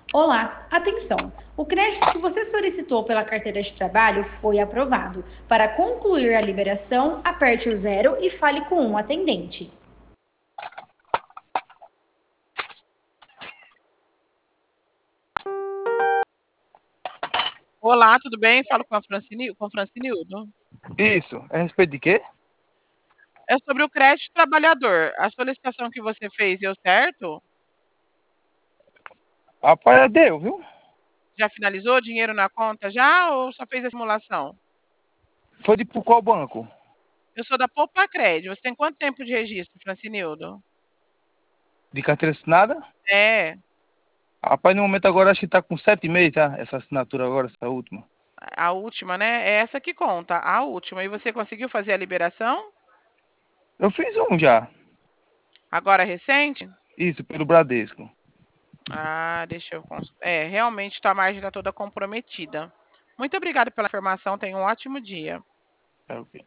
Olá, atenção! O crédito que você solicitou pela carteira de trabalho foi aprovado. Para concluir a liberação, aperte o zero e fale com um atendente. Olá, tudo bem? Falo com a Francinildo. Isso, é a respeito de quê? É sobre o crédito trabalhador. A solicitação que você fez deu certo? Rapaz, deu, viu? Já finalizou? Dinheiro na conta já ou só fez a simulação? Foi de por qual banco? Eu sou da Poupa Crédito. Você tem quanto tempo de registro, Francinildo? De carteira assinada? É, Rapaz, no momento agora acho que tá com 7 meses, tá? Essa assinatura agora, essa última. a última, né? É essa que conta, a última. E você conseguiu fazer a liberação? Eu fiz um já. Agora recente? Isso, pelo Bradesco. Ah, deixa eu. Realmente tua margem está toda comprometida. Muito obrigada pela informação. Tenha um ótimo dia. É o quê?